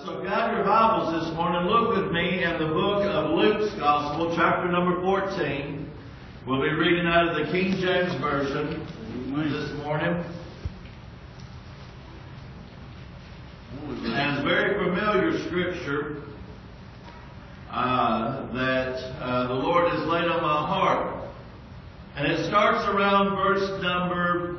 So grab your Bibles this morning. Look with me in the book of Luke's Gospel, chapter number 14. We'll be reading out of the King James Version this morning. And it's very familiar scripture that the Lord has laid on my heart. And it starts around verse number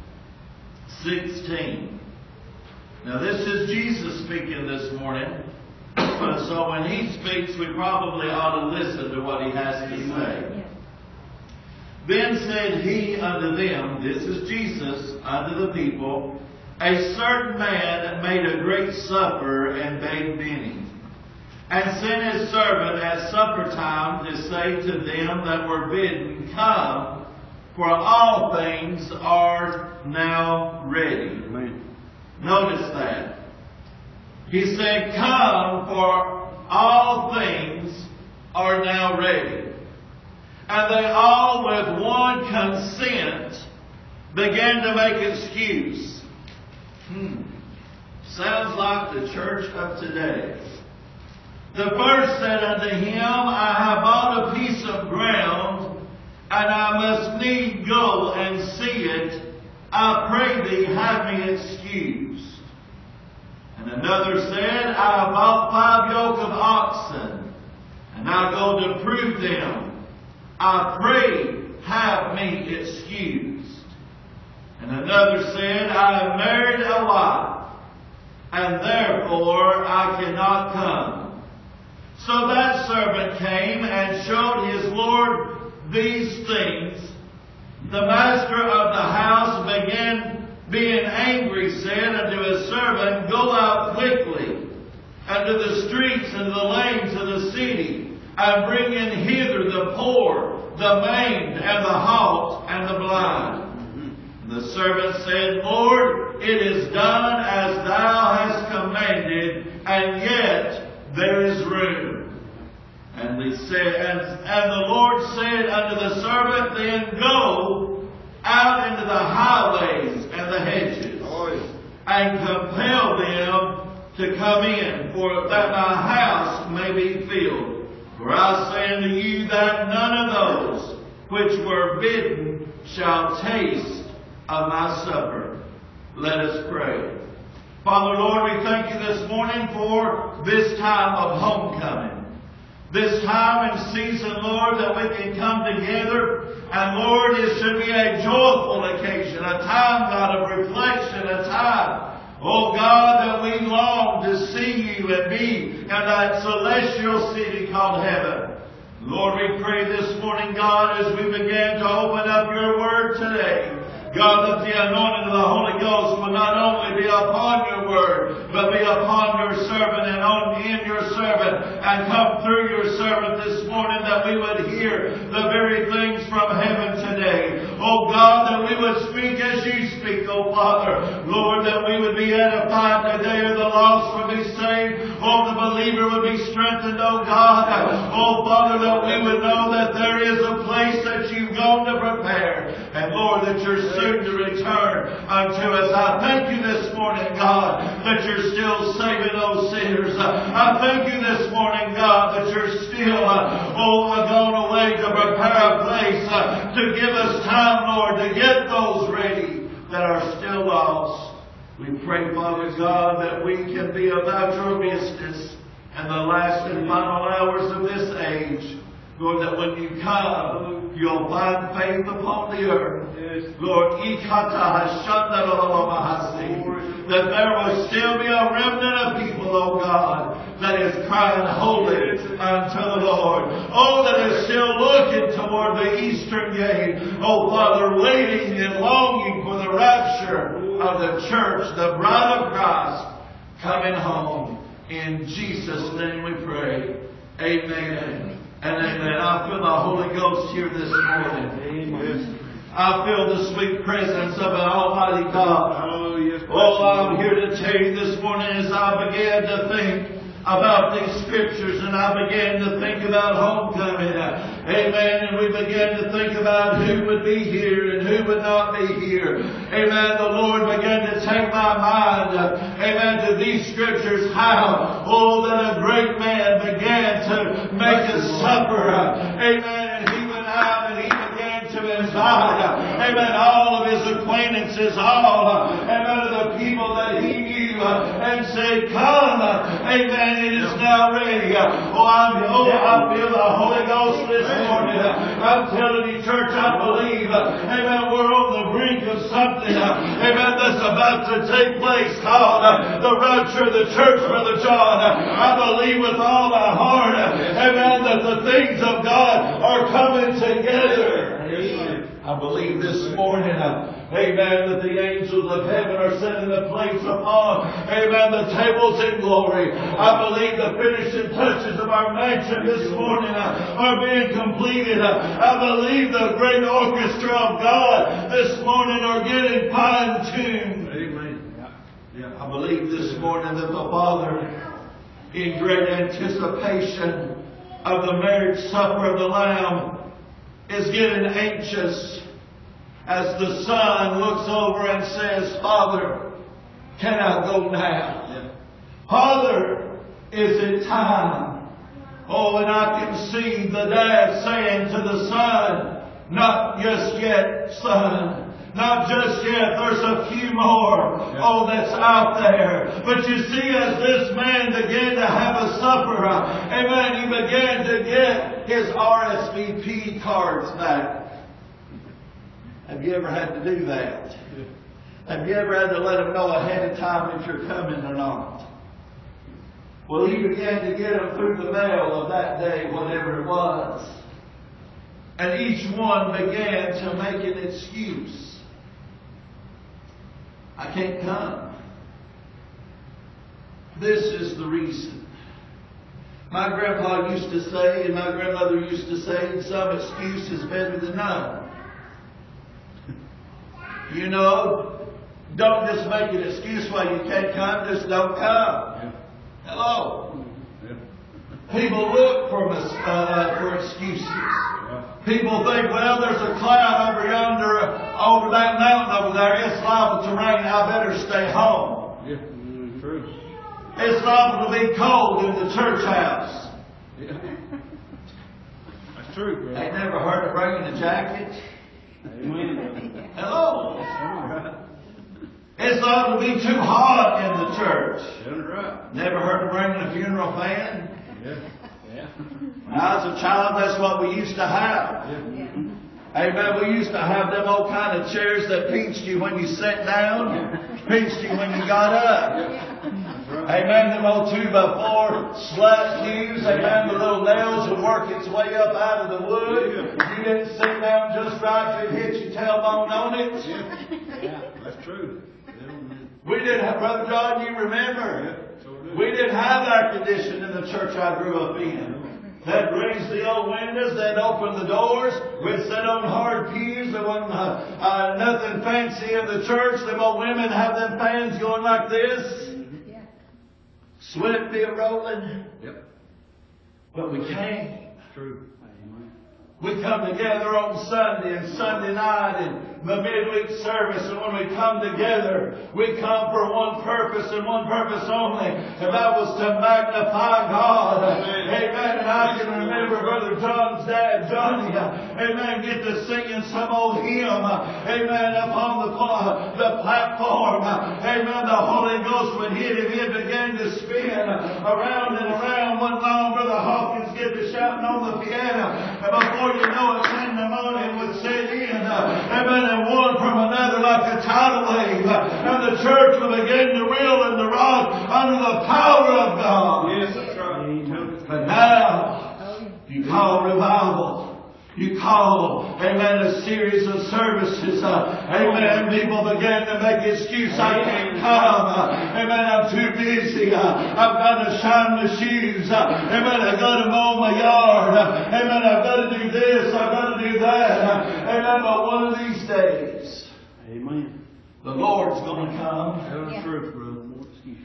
16. Now this is Jesus speaking this morning. So when He speaks, we probably ought to listen to what He has to say. Then said He unto them, this is Jesus, unto the people, a certain man made a great supper and bade many, and sent his servant at supper time to say to them that were bidden, Come, for all things are now ready. Amen. Notice that. He said, Come, for all things are now ready. And they all with one consent began to make excuse. Sounds like the church of today. The first said unto him, I have bought a piece of ground, and I must need go and see it. I pray thee, have me excused. And another said, I have bought 5 yoke of oxen, and I go to prove them. I pray, have me excused. And another said, I have married a wife, and therefore I cannot come. So that servant came and showed his Lord these things. The master of the house began, being angry, said unto his servant, Go out quickly unto the streets and the lanes of the city, and bring in hither the poor, the maimed, and the halt, and the blind. And the servant said, Lord, it is done as thou hast commanded, and yet there is room. And the Lord said unto the servant, Then go out into the highways and the hedges, and compel them to come in, for that my house may be filled. For I say unto you that none of those which were bidden shall taste of my supper. Let us pray. Father, Lord, we thank you this morning for this time of homecoming. This time and season, Lord, that we can come together. And Lord, it should be a joyful occasion, a time, God, of reflection, a time, oh God, that we long to see you and be in that celestial city called heaven. Lord, we pray this morning, God, as we begin to open up your word today, God, that the anointing of the Holy Ghost will not only be upon your word, but be upon your servant and in your servant, and come through your servant this morning, that we would hear the very things from heaven today. Oh God, that we would speak as you speak, oh Father. Lord, that we would be edified today, or the lost would be saved. Oh, the believer would be strengthened, oh God. Oh Father, that we would know that there is a place that you've gone to prepare. And Lord, that you're soon to return unto us. I thank you this morning, God, that you're still saving those sinners. I thank you this morning, God, that you're still gone away to prepare a place to give us time, Lord, to get those ready that are still lost. We pray, Father God, that we can be about your business in the last and final hours of this age. Lord, that when you come, you'll find faith upon the earth. Lord, that there will still be a remnant of people, oh God, that is crying holy unto the Lord. Oh, that is still looking toward the eastern gate. Oh, Father, waiting and longing for the rapture of the church, the bride of Christ, coming home. In Jesus' name we pray. Amen. And amen. I feel the Holy Ghost here this morning. Amen. I feel the sweet presence of an Almighty God. Oh, I'm here to tell you this morning as I began to think about these scriptures, and I began to think about homecoming. Amen. And we began to think about who would be here and who would not be here. Amen. The Lord began to take my mind, amen, to these scriptures, how, that a great man began to make a supper. Amen. And he went out and he began to invite, amen, all of his acquaintances, all, amen, of the people that he knew, and said, come, amen, it is now ready. I feel the Holy Ghost this morning. I'm telling you, church, I believe, amen, we're on the brink of something, amen, that's about to take place called the rapture of the church, Brother John. I believe with all my heart, amen, that the things of God are coming together. I believe this morning, amen, that the angels of heaven are setting a place upon, amen, the tables in glory. I believe the finishing touches of our mansion this morning are being completed. I believe the great orchestra of God this morning are getting fine-tuned. Amen. I believe this morning that the Father, in great anticipation of the marriage supper of the Lamb, is getting anxious as the Son looks over and says, Father, can I go now? Father, is it time? And I can see the Dad saying to the Son, not just yet, Son. Not just yet. There's a few more. That's out there. But you see, as this man began to have a supper, amen, he began to get his RSVP cards back. Have you ever had to do that? Have you ever had to let them know ahead of time if you're coming or not? Well, he began to get them through the mail of that day, whatever it was. And each one began to make an excuse. I can't come. This is the reason. My grandpa used to say, and my grandmother used to say, some excuse is better than none. You know, don't just make an excuse why you can't come, just don't come. Hello. People look for excuses. People think, well, there's a cloud over yonder, over that mountain over there. It's liable to rain. I better stay home. Yeah, true. It's liable to be cold in the church house. Yeah. That's true, bro. Ain't never heard of bringing a jacket. Amen. Hello. It's liable to be too hot in the church. That's right. Never heard of bringing a funeral fan. Yeah. When I was a child, that's what we used to have. Amen. We used to have them old kind of chairs that pinched you when you sat down, pinched you when you got up. Amen. Them old 2x4 slat pews. Amen. The little nails would work its way up out of the wood. If you didn't sit down just right, you'd hit your tailbone on it. Yeah, that's true. We didn't have, Brother John, you remember? We didn't have air conditioning in the church I grew up in. They'd raise the old windows, they'd open the doors, we'd sit on hard pews, there wasn't nothing fancy in the church. Them old women have them fans going like this. Yeah. Sweat be rolling. Yep. But we came. True. We come together on Sunday and Sunday night and the midweek service, and when we come together, we come for one purpose and one purpose only, and that was to magnify God. Amen. And I can remember Brother John's dad, Johnny, amen, get to singing some old hymn, amen, upon the platform. Amen. The Holy Ghost would hit him. He began to spin around and around. One long Brother Hawkins get to shouting on the piano, and before you know it, pandemonium would set in. Amen. And one from another like a tidal wave. And the church will begin to reel and to rock under the power of God. Yes, that's right. But now, you call revival. You call, amen, a series of services. Amen. People began to make excuse. I can't come. Amen. I'm too busy. I've got to shine my shoes. Amen. I've got to mow my yard. Amen. I've got to do this. I've got to do that. Amen. But one of these days, amen, the Lord's going to come. Yeah. Truth, brother.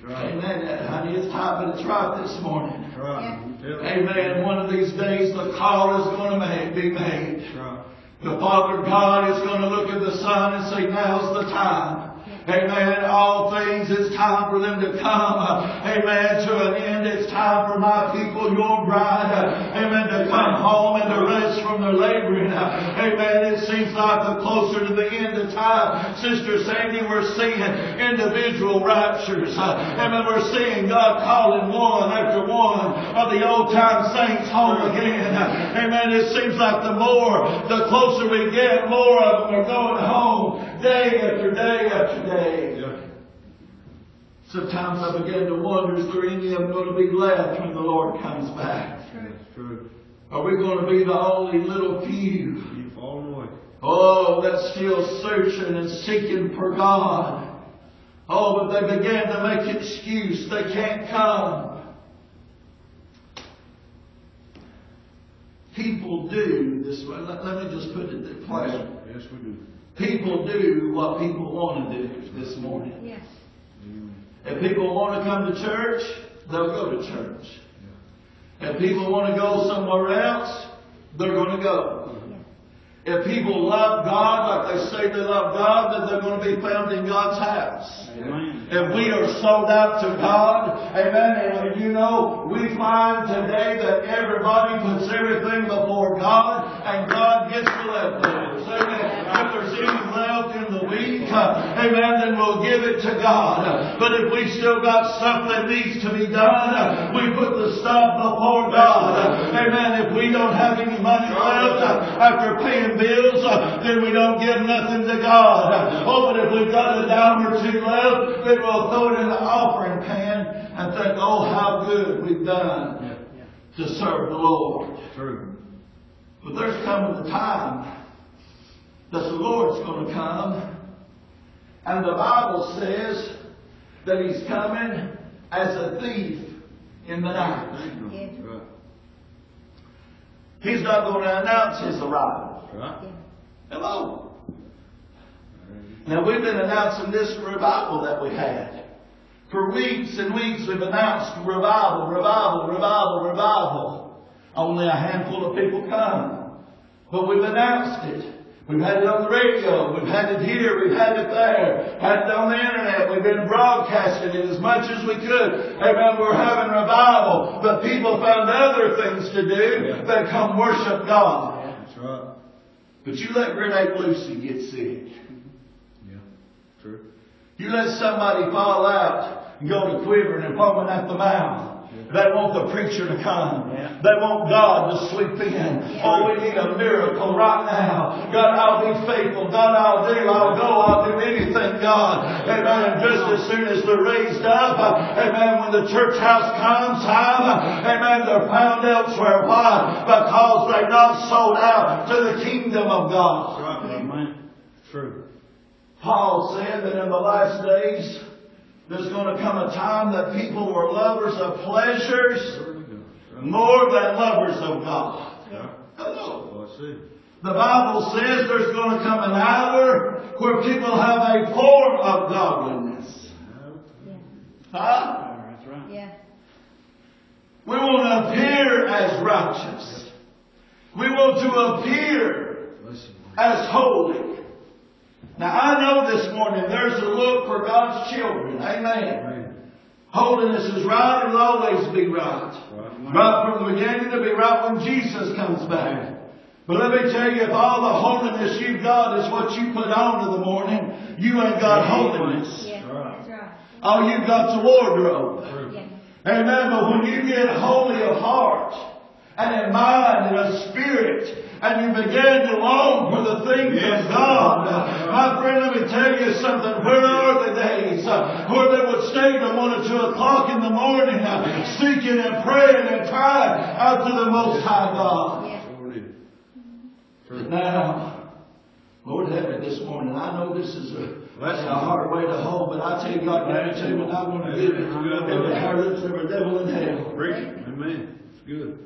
right. Amen. Honey, it's hot, but it's right this morning. That's right. Amen. One of these days the call is going to be made. That's right. The Father God is going to look at the Son and say, now's the time. Amen. All things, it's time for them to come. Amen. To an end. It's time for my people, your bride. Amen. To come home and to rest from their laboring. Amen. It seems like the closer to the end of time, Sister Sandy, we're seeing individual raptures. Amen. We're seeing God calling one after one of the old time saints home again. Amen. It seems like the closer we get, more of them are going home day after day after day. Yeah. Sometimes I begin to wonder, is there any of them going to be left when the Lord comes back? That's true. Are we going to be the only little few? Keep falling away. Oh, that's still searching and seeking for God. Oh, but they begin to make excuse. They can't come. People do this. Let me just put it plain. Yes, we do. People do what people want to do this morning. Yes. If people want to come to church, they'll go to church. If people want to go somewhere else, they're going to go. If people love God like they say they love God, then they're going to be found in God's house. Amen. If we are sold out to God, amen, and you know, we find today that everybody puts everything before God, and God gets the leftovers. Amen. If there's any left in the week, amen, then we'll give it to God. But if we still got stuff that needs to be done, we put the stuff before God. Amen. If we don't have any money left after paying bills, then we don't give nothing to God. Oh, but if we've got a dime or two left, then we'll throw it in the offering pan and think, oh, how good we've done to serve the Lord. True. But there's coming a time that the Lord's going to come, and the Bible says that He's coming as a thief in the night. That's right. He's not going to announce His arrival. Right. Hello. Now we've been announcing this revival that we had. For weeks and weeks we've announced revival, revival, revival, revival. Only a handful of people come. But we've announced it. We've had it on the radio. We've had it here. We've had it there. Had it on the internet. We've been broadcasting it as much as we could. Amen. We're having revival. But people found other things to do than come worship God. That's right. But you let Renee Lucy get sick. Yeah. True. You let somebody fall out and go to quivering and foaming at the mouth. They want the preacher to come. They want God to sweep in. Oh, we need a miracle right now. God, I'll be faithful. God, I'll go. I'll do anything, God. Amen. Just as soon as they're raised up, amen, when the church house comes, amen, they're found elsewhere. Why? Because they're not sold out to the kingdom of God. That's right. Amen. True. Paul said that in the last days, there's going to come a time that people were lovers of pleasures more than lovers of God. Hello. The Bible says there's going to come an hour where people have a form of godliness. Huh? That's right. Yeah. We want to appear as righteous. We want to appear as holy. Now I know this morning there's a look for God's children. Amen. Holiness is right. It'll always be right. Right from the beginning. It'll be right when Jesus comes back. But let me tell you, if all the holiness you've got is what you put on in the morning, you ain't got holiness. Yeah, that's right. All you've got's a wardrobe. Yeah. Amen. But when you get holy of heart and in mind and of spirit, and you begin to long for the things of God. My friend, let me tell you something. Where are the days where they would stay to 1 or 2 o'clock in the morning seeking and praying and crying out to the Most High God? But now, Lord help me this morning. I know this is a hard way to hold, but I tell you, God guarantee me not going to give it every harlot, every devil in hell. Amen. It's good.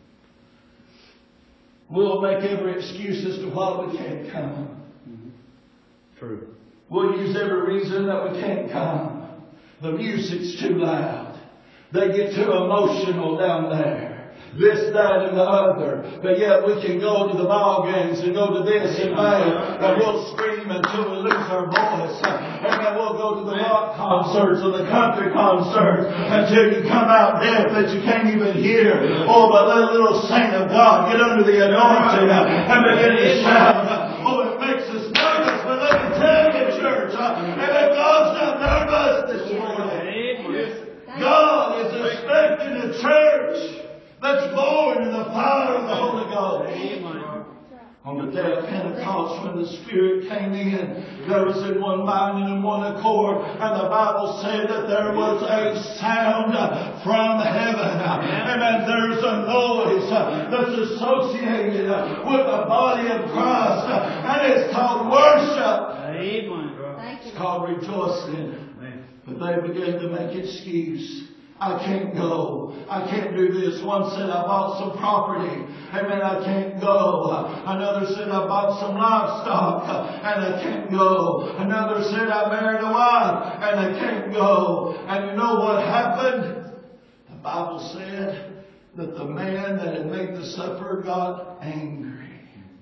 We'll make every excuse as to why we can't come. True. We'll use every reason that we can't come. The music's too loud. They get too emotional down there. This, that, and the other. But yet we can go to the ball games and go to this and that. And we'll scream until we lose our voice. And then we'll go to the rock concerts or the country concerts until you come out deaf that you can't even hear. Oh, but let a little saint of God get under the anointing and begin to shout. Oh, it makes us nervous. But let me tell you, church, and God's not nervous this morning. God is expecting a church that's born in the power of the Holy Ghost. Amen. On the day of Pentecost, when the Spirit came in, there was in one mind and in one accord. And the Bible said that there was a sound from heaven. Amen. There's a noise that's associated with the body of Christ. And it's called worship. Amen. It's called rejoicing. But they began to make excuse. I can't go. I can't do this. One said, I bought some property. Amen. I can't go. Another said, I bought some livestock. And I can't go. Another said, I married a wife. And I can't go. And you know what happened? The Bible said that the man that had made the supper got angry.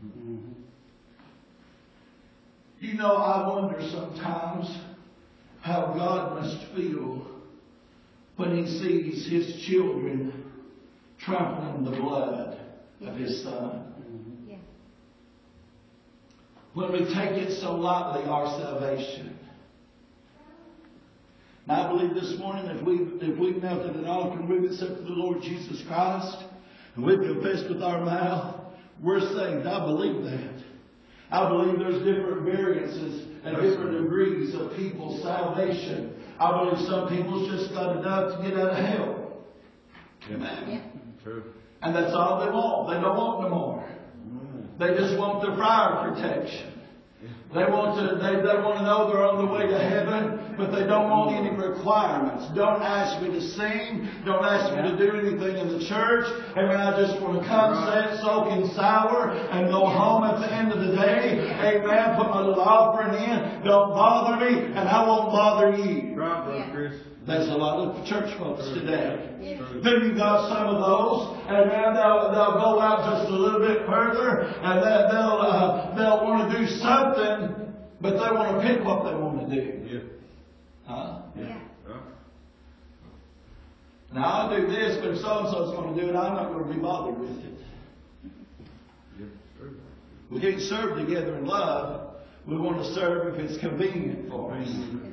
You know, I wonder sometimes how God must feel when He sees His children trampling the blood of His Son. Yeah. When we take it so lightly, our salvation. Now I believe this morning if we've knelt at an altar and we've accepted the Lord Jesus Christ and we've confessed with our mouth, we're saved. I believe that. I believe there's different variances and different degrees of people's salvation. I believe some people's just got enough to get out of hell. Amen. Yeah. True. And that's all they want. They don't want no more. They just want the fire protection. They want to know they're on the way to heaven, but they don't want any requirements. Don't ask me to sing. Don't ask me to do anything in the church. Amen. I just want to come, sit, soak in sour, and go home at the end of the day. Amen. Put my little offering in. Don't bother me, and I won't bother you. Right, Brother Chris. There's a lot of church folks today. Then you got some of those, and then they'll go out just a little bit further, and then they'll want to do something, but they want to pick what they want to do. Yeah. Huh? Yeah. Now I'll do this, but if so and so's going to do it, I'm not going to be bothered with it. We can't serve together in love. We want to serve if it's convenient for us.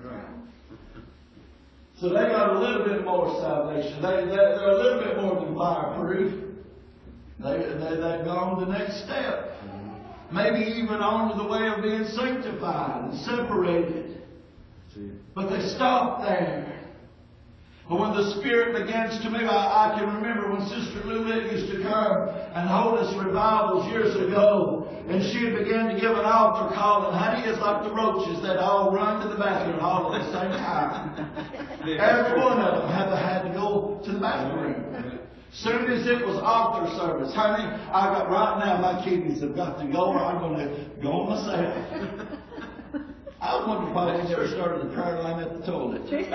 So they got a little bit more salvation. They're a little bit more than fireproof. They've gone to the next step. Maybe even on to the way of being sanctified and separated. But they stopped there. But when the Spirit begins to move, I can remember when Sister Lulette used to come and hold us revivals years ago, and she began to give an altar call, and honey, it's like the roaches that all run to the bathroom all at the same time. Every one of them had to go to the bathroom. Soon as it was altar service, honey, right now my kidneys have got to go, or I'm going to go myself. I was wondering why they never started the prayer line at the toilet. Because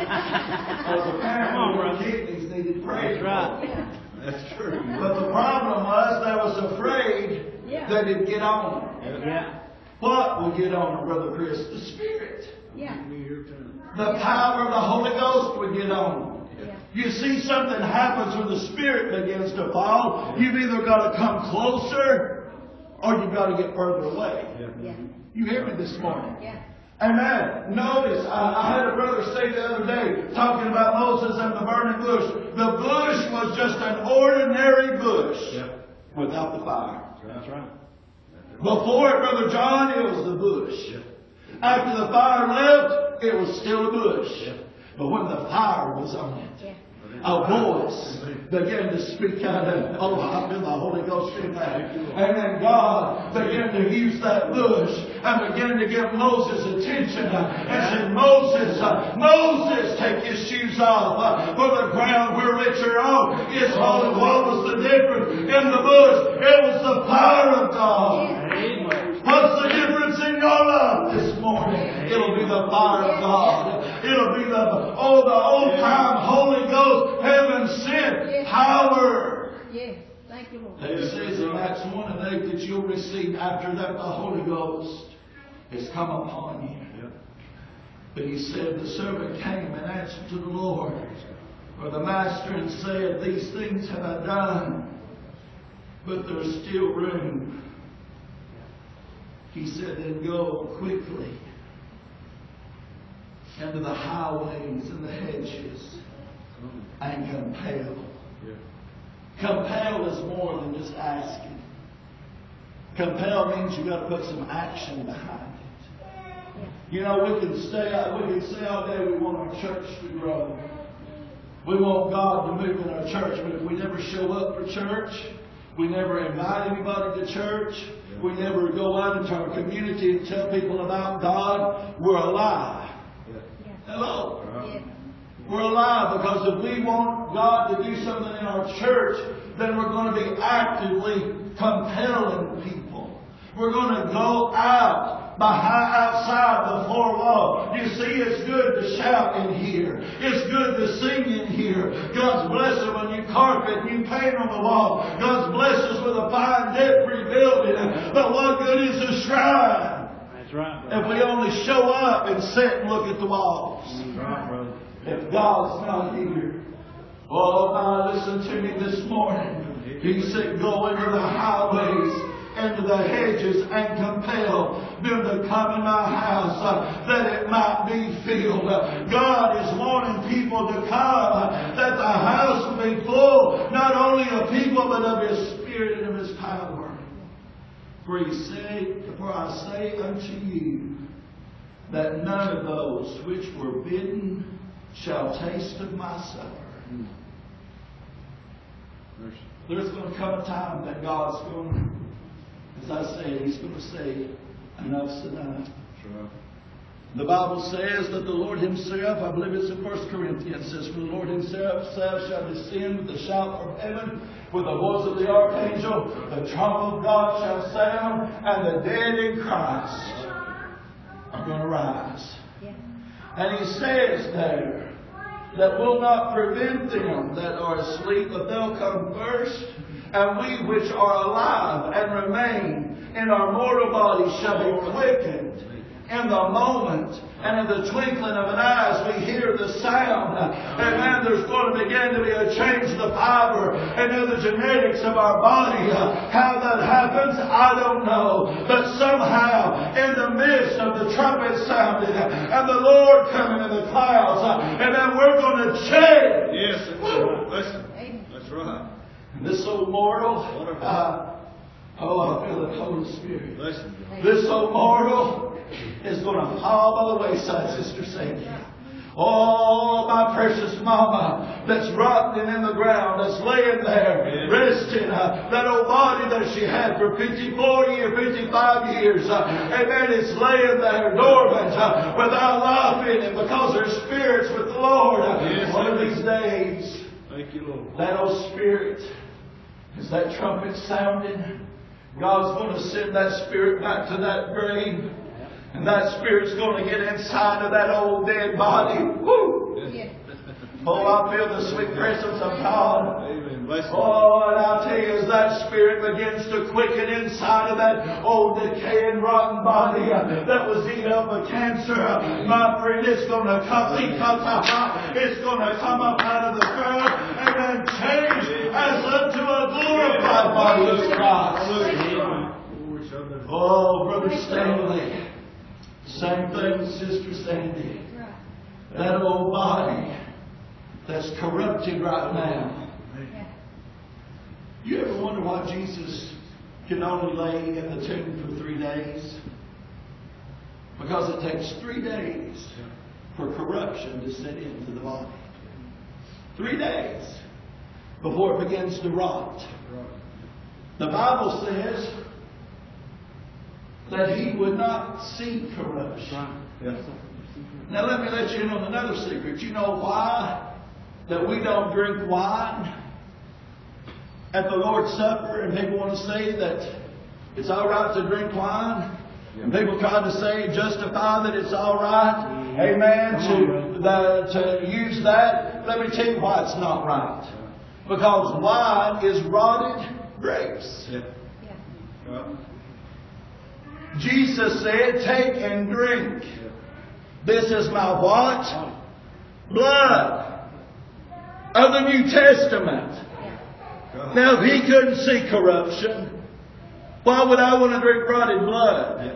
apparently my kidneys needed prayer. That's right. That's true. But the problem was they was afraid that it'd get on them. Yeah. What would get on them, Brother Chris? The Spirit. Yeah. The power of the Holy Ghost would get on them. Yeah. You see, something happens when the Spirit begins to fall. You've either got to come closer or you've got to get further away. Yeah. You hear me this morning? Yeah. Amen. Notice, I had a brother say the other day, talking about Moses and the burning bush. The bush was just an ordinary bush without the fire. That's right. Before it, Brother John, it was the bush. After the fire left, it was still a bush. But when the fire was on it, a voice began to speak out of, oh, I feel the Holy Ghost in that. And then God began to use that bush and began to give Moses attention and said, Moses, take your shoes off, for the ground where which you're on is holy. What was the difference in the bush? It was the power of God. What's the difference in your life this morning? It'll be the fire of God. It'll be the old time Holy Ghost, heaven sent power. Yes. Thank you, Lord. It says in Acts 1 and 8 that you'll receive after that the Holy Ghost has come upon you. But he said, the servant came and answered to the Lord, or the master, and said, these things have I done, but there's still room. He said, then go quickly into the highways and the hedges and compel. Compel is more than just asking. Compel means you've got to put some action behind it. You know, we can say all day we want our church to grow. We want God to move in our church, but if we never show up for church, we never invite anybody to church, we never go out into our community and tell people about God, we're a lie. Hello? We're alive, because if we want God to do something in our church, then we're going to be actively compelling people. We're going to go outside the four walls. You see, it's good to shout in here. It's good to sing in here. God's blessed when you carpet and you paint on the wall. God's blessed us with a fine debt-free building. But what good is a shrine? That's right, if we only show up and sit and look at the walls? That's right, brother. If God's not here. Oh, now listen to me this morning. He said, go into the highways, into the hedges, and compel them to come in my house, that it might be filled. God is wanting people to come, that the house will be full, not only of people, but of His Spirit and of His power. For I say unto you, that none of those which were bidden shall taste of my supper. There's going to come a time that God's going to, as I said, He's going to say, enough's enough. The Bible says that the Lord Himself, I believe it's in 1 Corinthians, says, for the Lord Himself shall descend with the shout from heaven, with the voice of the archangel, the trump of God shall sound, and the dead in Christ are going to rise. And He says there, that will not prevent them that are asleep, but they'll come first. And we which are alive and remain in our mortal bodies shall be quickened in the moment, and in the twinkling of an eye as we hear the sound. Amen. There's going to begin to be a change in the fiber and in the genetics of our body. How that happens, I don't know. But somehow, in the midst of the trumpet sounding and the Lord coming in the clouds, and then we're going to change. Yes, that's right. Listen, that's right. This old mortal, I feel the Holy Spirit. Listen. This old mortal is going to fall by the wayside, Sister Sandy. Oh, my precious mama that's rotting in the ground, that's laying there, resting, that old body that she had for 54 years, 55 years, amen, it's laying there dormant, without life in it, because her spirit's with the Lord. One of these days, thank you, Lord, that old spirit, as that trumpet sounding, God's going to send that spirit back to that grave. And that spirit's going to get inside of that old dead body. Woo! Oh, I feel the sweet presence of God. Oh, and I'll tell you, as that spirit begins to quicken inside of that old decaying, rotten body that was eaten up with cancer, my friend, it's going to come. It's going to come up out of the ground and then change as unto a glorified body of Christ. Oh, Brother Stanley. Same thing with Sister Sandy. That old body that's corrupted right now. You ever wonder why Jesus can only lay in the tomb for 3 days? Because it takes 3 days for corruption to set into the body. 3 days before it begins to rot. The Bible says that He would not see corruption. Now let me let you in on another secret. You know why that we don't drink wine at the Lord's Supper, and people want to say that it's all right to drink wine, and people try to say, justify that it's all right. Amen. To use that, let me tell you why it's not right. Because wine is rotted grapes. Jesus said, take and drink. This is my what? Blood of the New Testament. Now, if He couldn't see corruption, why would I want to drink rotted blood?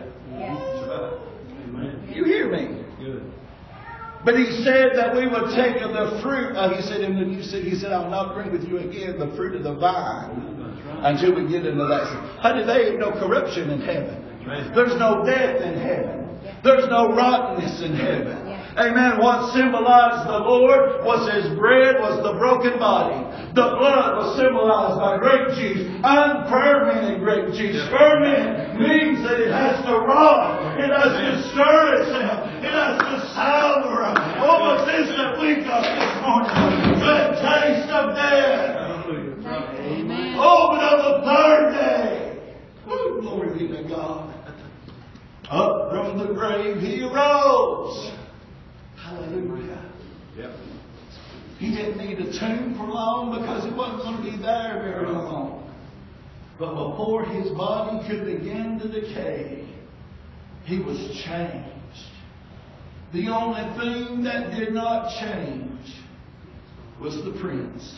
You hear me? But He said that we would take of the fruit. He said in the New City, He said, I will not drink with you again the fruit of the vine until we get into that. Honey, there ain't no corruption in heaven. There's no death in heaven. There's no rottenness in heaven. Amen. What symbolized the Lord was His bread, was the broken body. The blood was symbolized by grape juice, unfermented grape juice. Ferment means that it has to rot. It has to stir itself. It has to sour. Oh, but this that we got this morning, the taste of death. Amen. Oh, but on the third day, oh, glory be to God. Up from the grave He arose. Hallelujah. Yep. He didn't need a tomb for long because He wasn't going to be there very long. But before His body could begin to decay, He was changed. The only thing that did not change was the prints.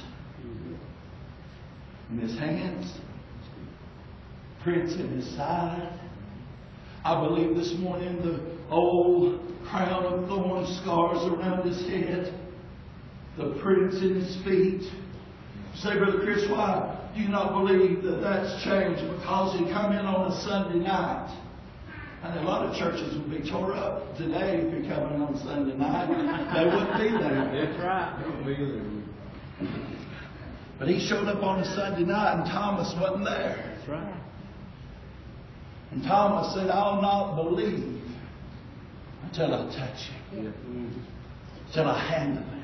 In His hands, prints in His side. I believe this morning the old crown of thorn scars around His head, the prints in His feet. Say, Brother Chris, why do you not believe that that's changed? Because He come in on a Sunday night. And a lot of churches would be tore up today if He come in on Sunday night. They wouldn't be there. That's right. They wouldn't be there. But He showed up on a Sunday night and Thomas wasn't there. That's right. And Thomas said, I'll not believe until I touch Him. Until I handle Him.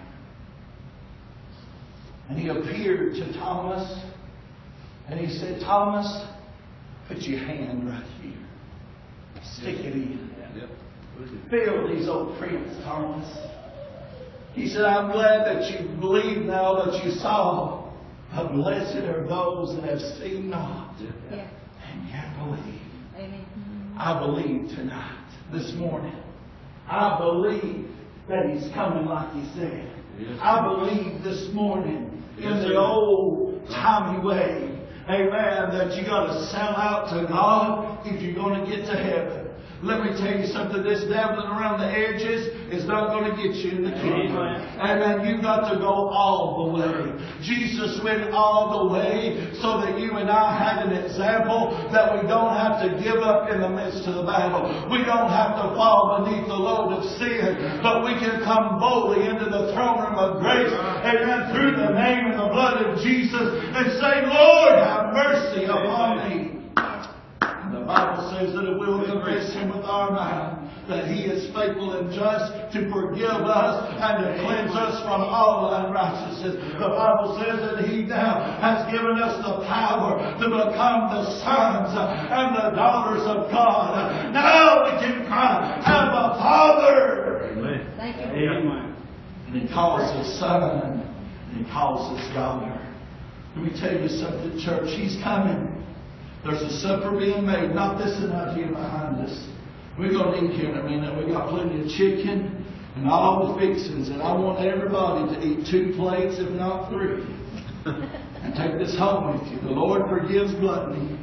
And He appeared to Thomas. And He said, Thomas, put your hand right here. Stick it in. Feel these old prints, Thomas. He said, I'm glad that you believe now that you saw. But blessed are those that have seen not. And yet believe. I believe tonight, this morning. I believe that He's coming like He said. I believe this morning in the old timey way, amen, that you got to sell out to God if you're going to get to heaven. Let me tell you something. This dabbling around the edges is not going to get you in the kingdom. Amen. You've got to go all the way. Jesus went all the way so that you and I had an example that we don't have to give up in the midst of the battle. We don't have to fall beneath the load of sin, but we can come boldly into the throne room of grace. Amen. Through the name and the blood of Jesus and say, Lord, have mercy upon me. The Bible says that if we'll confess Him with our mouth, that He is faithful and just to forgive us and to cleanse us from all unrighteousness. The Bible says that He now has given us the power to become the sons and the daughters of God. Now we can cry, Abba, Father. Amen. Thank you. Amen. And He calls us son, and He calls us daughter. Let me tell you something, church. He's coming. There's a supper being made. Not this one out here behind us. We're going to eat here in a minute. We got plenty of chicken and all the fixings. And I want everybody to eat 2 plates, if not 3. And take this home with you. The Lord forgives gluttony.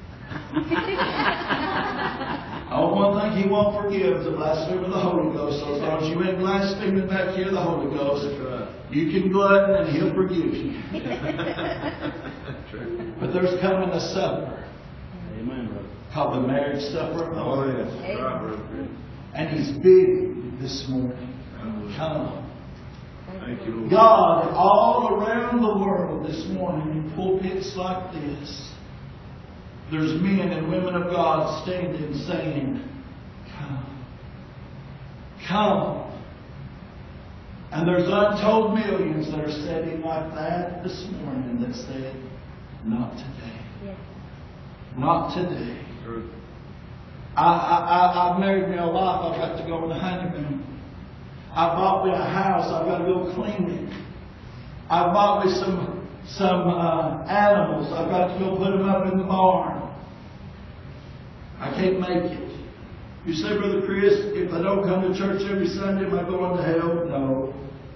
One thing He won't forgive is the blasphemy of the Holy Ghost. So as long as you ain't blaspheming back here the Holy Ghost, you can glutton and He'll forgive you. But there's coming a supper. Amen, brother. Called the marriage supper of the Lord. Oh, yes. Right, brother. And He's bidding this morning. Come. Thank you, Lord. God, all around the world this morning in pulpits like this, there's men and women of God standing saying, come. Come. And there's untold millions that are sitting like that this morning that said, not today. Yes. Not today. True. I've married me a wife. I've got to go on the honeymoon. I bought me a house. I've got to go clean it. I bought me some animals. I've got to go put them up in the barn. I can't make it. You say, Brother Chris, if I don't come to church every Sunday, am I going to hell? No.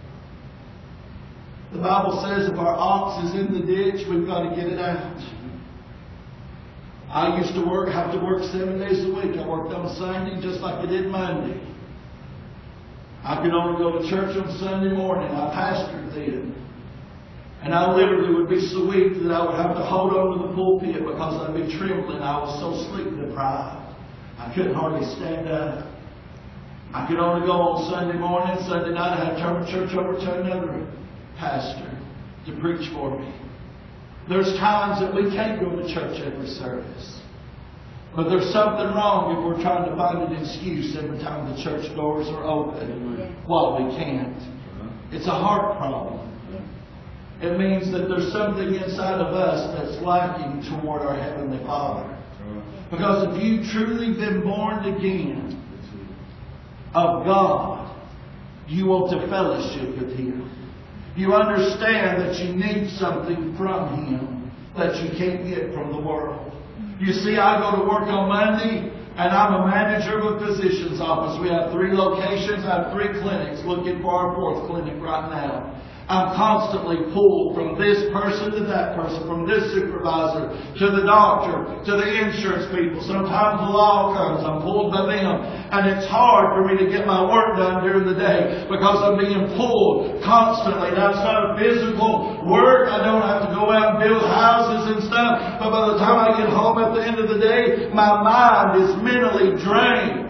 The Bible says if our ox is in the ditch, we've got to get it out. I used to have to work 7 days a week. I worked on Sunday just like I did Monday. I could only go to church on Sunday morning. I pastored then. And I literally would be so weak that I would have to hold on to the pulpit because I'd be trembling. I was so sleep deprived. I couldn't hardly stand up. I could only go on Sunday morning. Sunday night I had to turn the church over to another pastor to preach for me. There's times that we can't go to church every service. But there's something wrong if we're trying to find an excuse every time the church doors are open while we can't. It's a heart problem. It means that there's something inside of us that's lacking toward our Heavenly Father. Because if you've truly been born again of God, you want to fellowship with Him. You understand that you need something from Him that you can't get from the world. You see, I go to work on Monday, and I'm a manager of a physician's office. We have 3 locations. I have 3 clinics, looking for our 4th clinic right now. I'm constantly pulled from this person to that person, from this supervisor to the doctor, to the insurance people. Sometimes the law comes. I'm pulled by them. And it's hard for me to get my work done during the day because I'm being pulled constantly. Now, it's not a physical work. I don't have to go out and build houses and stuff. But by the time I get home at the end of the day, my mind is mentally drained.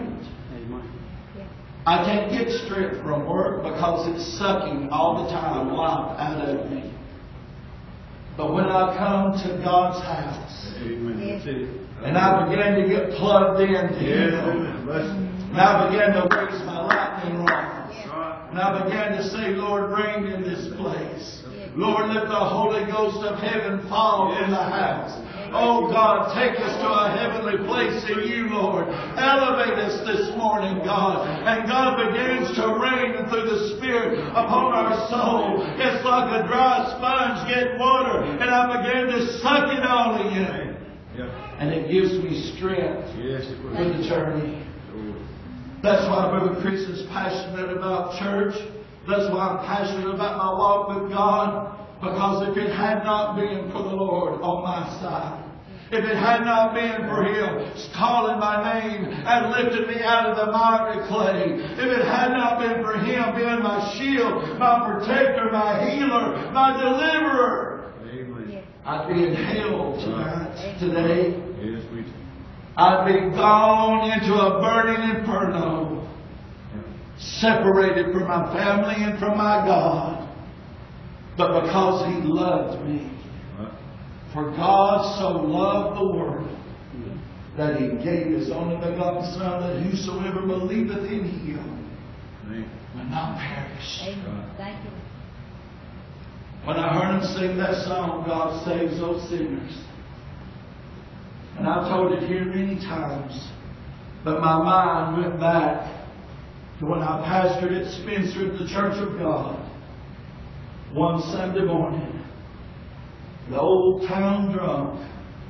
I can't get strength from work because it's sucking all the time life out of me. But when I come to God's house, and I begin to get plugged into Him, and I begin to raise my lightning rods, and I begin to say, Lord, reign in this place. Lord, let the Holy Ghost of heaven fall in the house. Oh God, take us to a heavenly place in You, Lord. Elevate us this morning, God. And God begins to rain through the Spirit upon our soul. It's like a dry sponge getting water. And I begin to suck it all in. And it gives me strength for the journey. That's why Brother Chris is passionate about church. That's why I'm passionate about my walk with God. Because if it had not been for the Lord on my side, if it had not been for Him calling my name and lifting me out of the miry clay, if it had not been for Him being my shield, my protector, my healer, my deliverer, I'd be in hell today. I'd be gone into a burning inferno, separated from my family and from my God. But because He loved me, for God so loved the world that He gave His only begotten Son, that whosoever believeth in Him will not perish. Thank you. When I heard Him sing that song, God saves those sinners. And I've told it here many times, but my mind went back to when I pastored at Spencer at the Church of God. One Sunday morning, the old town drunk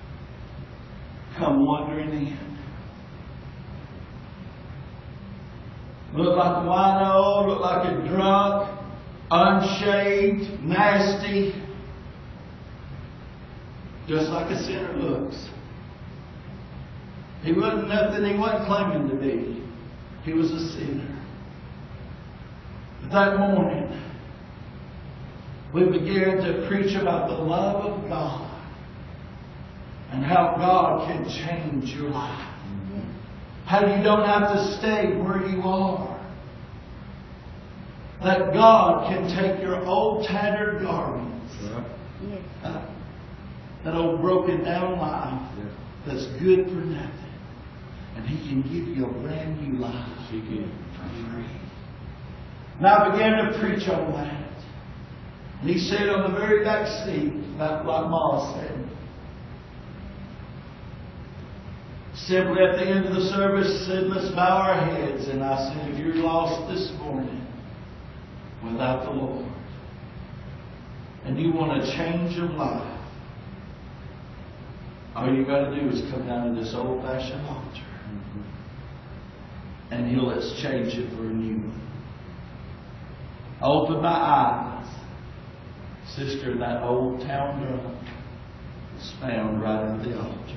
come wandering in. Looked like a wino, looked like a drunk, unshaved, nasty, just like a sinner looks. He wasn't nothing he wasn't claiming to be. He was a sinner. But that morning, we began to preach about the love of God and how God can change your life. How you don't have to stay where you are. That God can take your old tattered garments, that old broken down life that's good for nothing, and He can give you a brand new life for free. And I began to preach on that. And he said on the very back seat, like Ma said, simply at the end of the service, said, let's bow our heads. And I said, if you're lost this morning, without the Lord, and you want a change of life, all you got to do is come down to this old-fashioned altar, and He'll exchange it for a new one. I opened my eyes. Sister, that old town drunk is found right at the altar.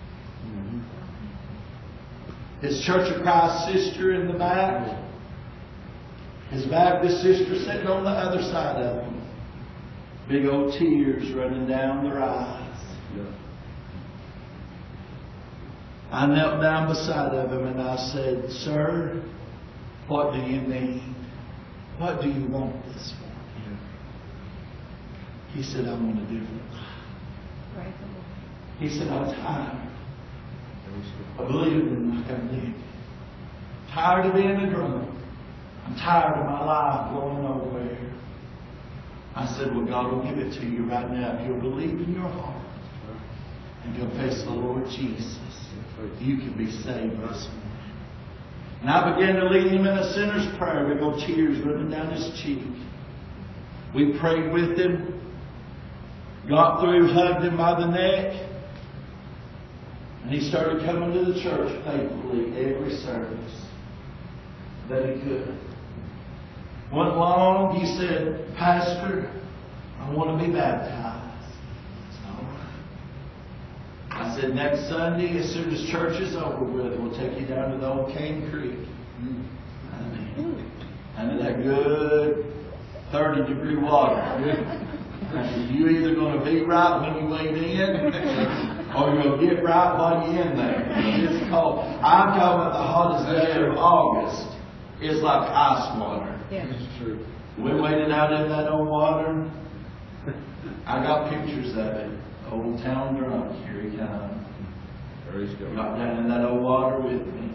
His Church of Christ sister in the back. His Baptist sister sitting on the other side of him. Big old tears running down their eyes. I knelt down beside of him and I said, "Sir, what do you need? What do you want this morning?" He said, "I want a different life." He said, "I'm tired of living like I'm living. Tired of being a drunk. I'm tired of my life going nowhere." I said, "Well, God will give it to you right now if you'll believe in your heart and confess the Lord Jesus. You can be saved this morning." And I began to lead him in a sinner's prayer. Big old tears running down his cheek. We prayed with him. Got through, hugged him by the neck. And he started coming to the church faithfully every service that he could. Went long, he said, "Pastor, I want to be baptized." I said, "All right." I said, "Next Sunday, as soon as church is over with, we'll take you down to the old Cane Creek." And that good 30-degree water. I said, "You either going to be right when you wade in, or you're going to get right while you're in there." It's cold. I'm talking about the hottest day of August. It's like ice water. That's true. We waded out in that old water. I got pictures of it. Old town drunk. Here he comes. Got down in that old water with me.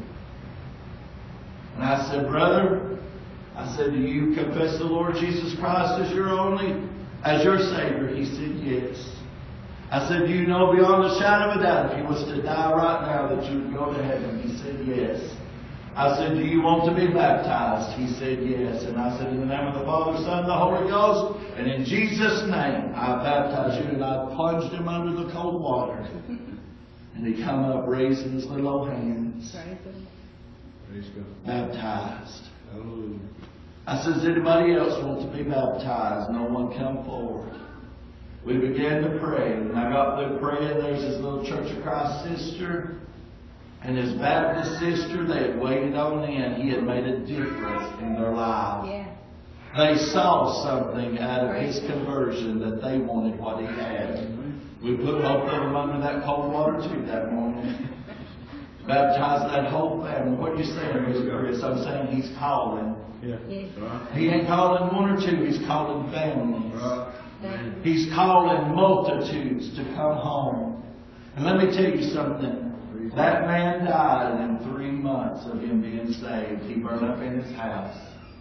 And I said, "Brother," I said, "do you confess the Lord Jesus Christ as your Savior?" He said, "Yes." I said, "Do you know beyond a shadow of a doubt if you was to die right now that you would go to heaven?" He said, "Yes." I said, "Do you want to be baptized?" He said, "Yes." And I said, "In the name of the Father, Son, and the Holy Ghost, and in Jesus' name, I baptize you." And I plunged him under the cold water. And he come up raising his little old hands. Praise God. Baptized. Hallelujah. I said, "Does anybody else want to be baptized?" No one come forward. We began to pray. And I got through praying. There's his little Church of Christ sister. And his Baptist sister, they had waited on him. He had made a difference in their lives. Yeah. They saw something out of his conversion that they wanted what he had. We put both of them under that cold water too that morning. Baptized that whole family. What are you saying, Mr. Chris? I'm saying he's calling. Yeah. Yes. He ain't calling one or two. He's calling families. Right. He's calling multitudes to come home. And let me tell you something. That man died in 3 months of him being saved. He burned up in his house.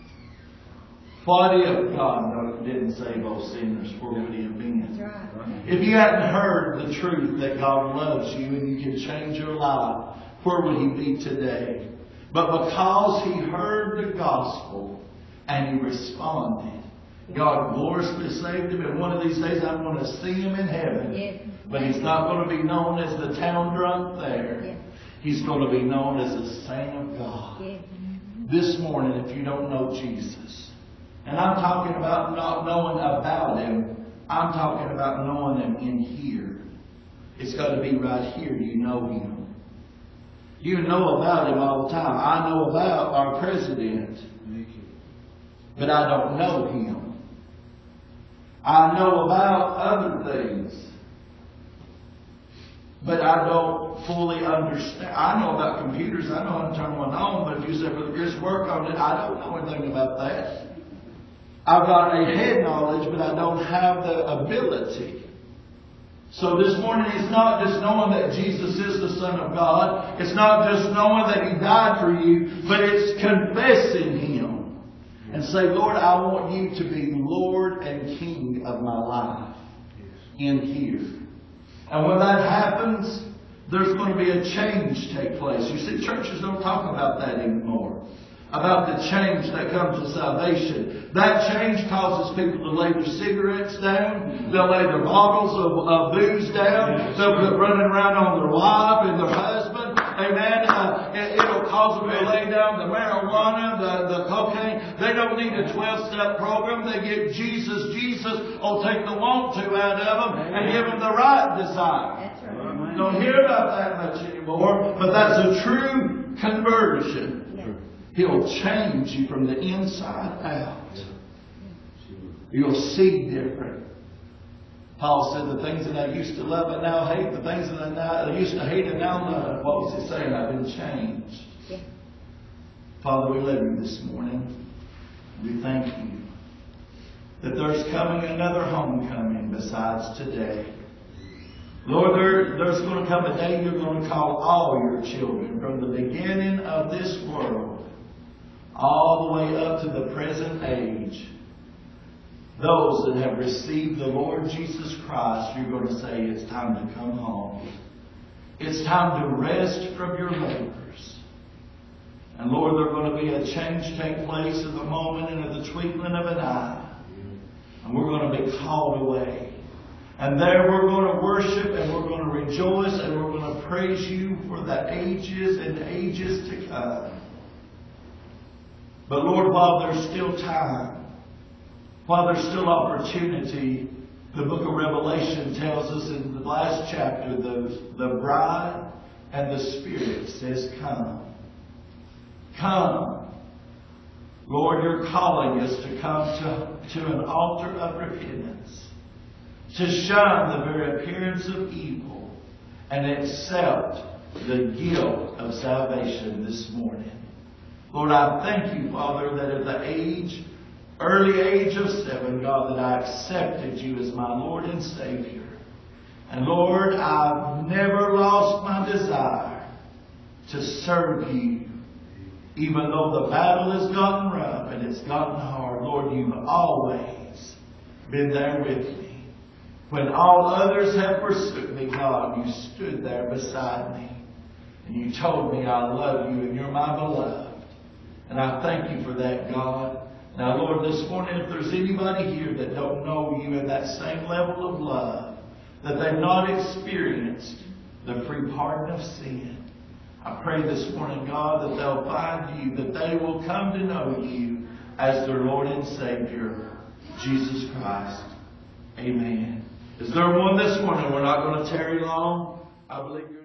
What if God didn't save those sinners? Where would he have been? That's right. If you hadn't heard the truth that God loves you and you can change your life, where would he be today? But because he heard the gospel and he responded, God gloriously saved him. And one of these days I'm going to see him in heaven. Yes. But he's not going to be known as the town drunk there. Yes. He's going to be known as a saint of God. Yes. This morning, if you don't know Jesus, and I'm talking about not knowing about him, I'm talking about knowing him in here. It's got to be right here. You know him. You know about him all the time. I know about our president, but I don't know him. I know about other things, but I don't fully understand. I know about computers. I know how to turn one on, but if you say, "Brother Chris, work on it," I don't know anything about that. I've got a head knowledge, but I don't have the ability. So this morning, it's not just knowing that Jesus is the Son of God. It's not just knowing that He died for you, but it's confessing Him. And say, "Lord, I want you to be Lord and King of my life in here." And when that happens, there's going to be a change take place. You see, churches don't talk about that anymore. about the change that comes with salvation. That change causes people to lay their cigarettes down. They'll lay their bottles of booze down. They'll be running around on their wife and their husband. Amen. It'll cause them to lay down the marijuana, the cocaine. They don't need a 12-step program. They get Jesus. Jesus will take the want to out of them and give them the right desire. That's right. Don't hear about that much anymore, but that's a true conversion. He'll change you from the inside out. You'll see different. Paul said, the things that I used to love I now hate. The things that I used to hate I now love. What was he saying? I've been changed. Yeah. Father, we love you this morning. We thank you that there's coming another homecoming besides today. Lord, there's going to come a day you're going to call all your children from the beginning of this world all the way up to the present age. Those that have received the Lord Jesus Christ, you're going to say it's time to come home. It's time to rest from your labors. And Lord, there's going to be a change take place in the moment and at the twinkling of an eye. And we're going to be called away. And there we're going to worship and we're going to rejoice and we're going to praise you for the ages and ages to come. But Lord, while there's still time, while there's still opportunity, the book of Revelation tells us in the last chapter, the bride and the Spirit says, come. Come. Lord, you're calling us to come to an altar of repentance, to shun the very appearance of evil and accept the guilt of salvation this morning. Lord, I thank you, Father, that at the early age of 7, God, that I accepted you as my Lord and Savior. And Lord, I've never lost my desire to serve you. Even though the battle has gotten rough and it's gotten hard, Lord, you've always been there with me. When all others have forsook me, God, you stood there beside me. And you told me I love you and you're my beloved. And I thank you for that, God. Now, Lord, this morning, if there's anybody here that don't know you in that same level of love, that they've not experienced the free pardon of sin, I pray this morning, God, that they'll find you, that they will come to know you as their Lord and Savior, Jesus Christ. Amen. Is there one this morning? We're not going to tarry long. I believe you're